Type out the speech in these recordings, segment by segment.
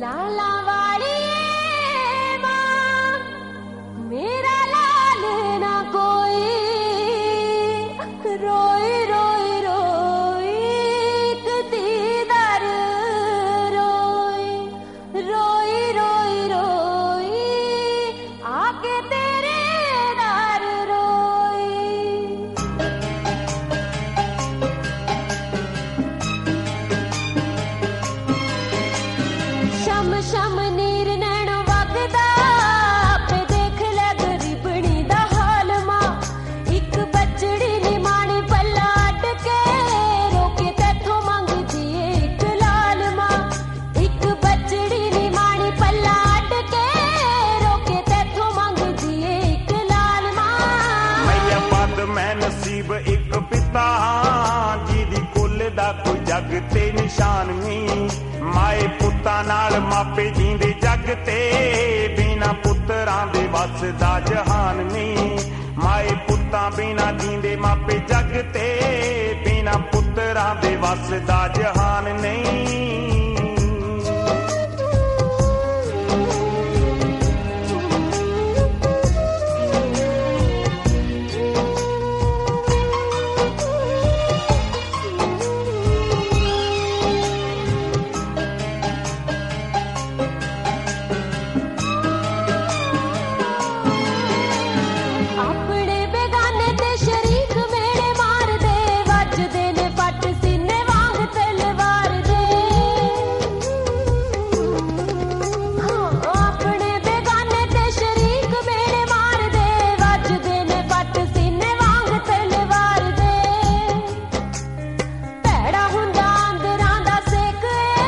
लाला वाली माँ मेरा लाल ना कोई रोई रोई रोई एक दीदार रोई रोई रोई रोई आके तेरे दार रोई शम शम नीर नैण वगदा आपे देख ले गरीबनी दा हाल मां एक बचड़ी नी माणी पल्ला अट के रोके तैथों मंगदी एक लाल मां एक बचड़ी नी माणी पल्ला अट के रोके तैथों मंगदी एक लाल मां मैया पद मैं नसीब एक पिता जिहदी कुल दा कोई जग ते निशान नहीं माए पुत्तां नाल मापे जींदे जग ते बिना पुत्तरां दे वस दा जहान नहीं माए पुत्तां बिना जींदे मापे जग ते बिना पुत्तरां दे वस दा जहान नहीं अपने बेगाने ते शरीक मेरे मार दे वजदे ने पट सीने वांग तलवार दे हाँ अपने बेगाने ते शरीक मेरे मार दे वजदे ने पट सीने वांग तलवार दे भैड़ा हुंदा अंदरां दा सेक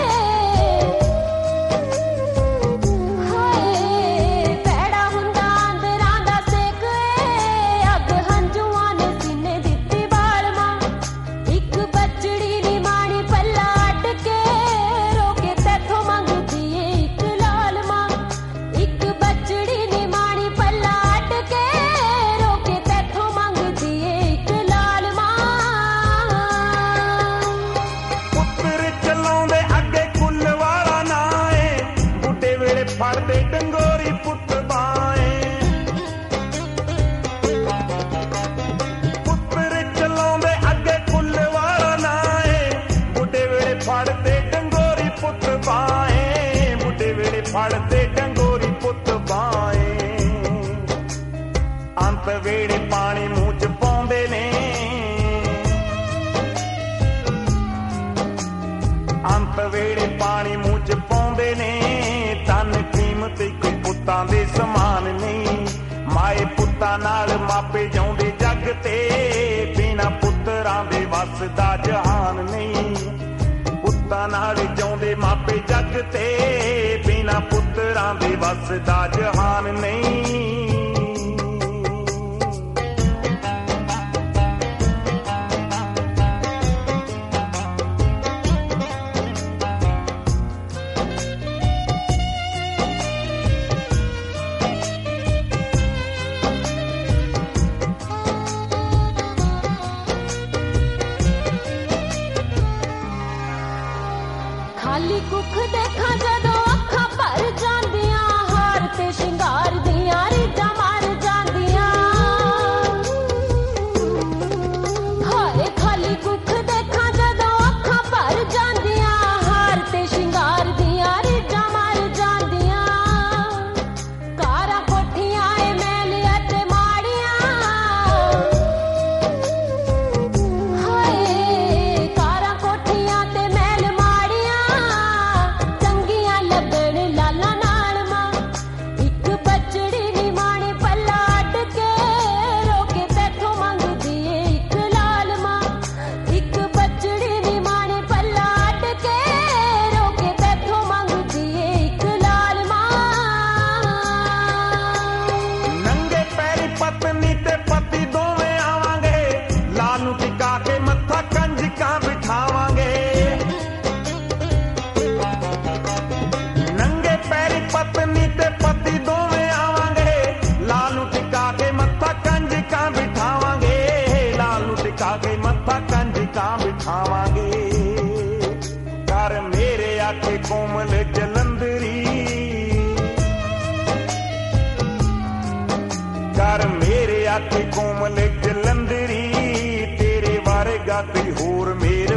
हाय भैड़ा हुंदा अंदरां दा सेक अग हंजुआं ने सीने दित्ती बाल मां एक बचड़ी नी माणी पल्ला अट के रोके तैथों मंगदी एक लाल मां एक बचड़ी नी माणी पल्ला अट के रोके तैथों मंगदी एक लाल मां पुत्तर चलाउंदे अगे कुल वाला ना ए बुढ़े वेले फड़दे डंगोरी पुत्त बाए पुत्तर चलाउंदे अगे कुल वाला ना ए बुढ़े वेले फड़दे डंगोरी पुत्त बाए बुढ़े वेले फड़दे डंगोरी पुत्त बाए अंत वेले पानी मूंह च पाउंदे ने अंत वेले पानी मूंह च पाउंदे ने तन कीमत कोई पुत्तां दे समान नहीं माए पुत्तां नाल मापे जाउंदे जग ते बिना पुत्तरां दे वस दा जहान नहीं पुत्तां नाल जाउंदे मापे जग ते बिना पुत्तरां दे वस दा जहान नहीं खाली कुख देखा जदों अखां भर जांदियां हार ते शिंगार दियां रीझां मार जांदियां हाय खाली कुख देखा जदों अखां भर जांदियां हार ते शिंगार दियां रीझां मार जांदियां कारां कोठियां ए मैलियां ते माड़ियां हाय कारां कोठियां ते मैल माड़ियां चंगियां लगण लाला नाल मां एक बचड़ी नी माणी पल्ला अट के रोके तैथों मंगदी एक लाल मां एक बचड़ी नी माणी पल्ला अट के रोके तैथों मंगदी एक लाल मां नंगे पैरी पत्नी ते पति दोवें आवांगे लाल नूं टिका के मत्था कंजकां बिठावांगे नंगे पैरी पत्नी ते पति दोवें आवांगे लाल नूं टिका के मत्था कंजकां बिठावांगे लाल नूं टिका के मत्था कंजकां बिठावांगे कर मेरे आखे कोमल जलंधरी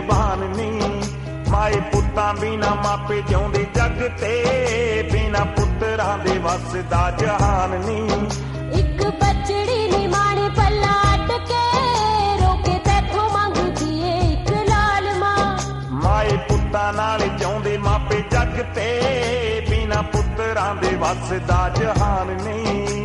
ਕੁਰਬਾਨ ਨੀ। ਮਾਏ ਪੁੱਤਾਂ ਬਿਨਾ ਮਾਪੇ ਜਿਉਂਦੇ ਜੱਗ ਤੇ, ਬਿਨਾ ਪੁੱਤਰਾਂ ਦੇ ਵੱਸ ਦਾ ਜਹਾਨ ਨੀ। ਇੱਕ ਬੱਚੜੀ ਨੀ ਮਾਣੀ ਪੱਲਾ ਅੱਡ ਕੇ, ਰੋਕੇ ਤੈਥੋਂ ਮੰਗਦੀ ਏ ਇੱਕ ਲਾਲ ਮਾਂ। ਮਾਏ ਪੁੱਤਾਂ ਨਾਲ ਜਿਉਂਦੇ ਮਾਪੇ ਜੱਗ ਤੇ, ਬਿਨਾ ਪੁੱਤਰਾਂ ਦੇ ਵੱਸ ਦਾ ਜਹਾਨ ਨੀ।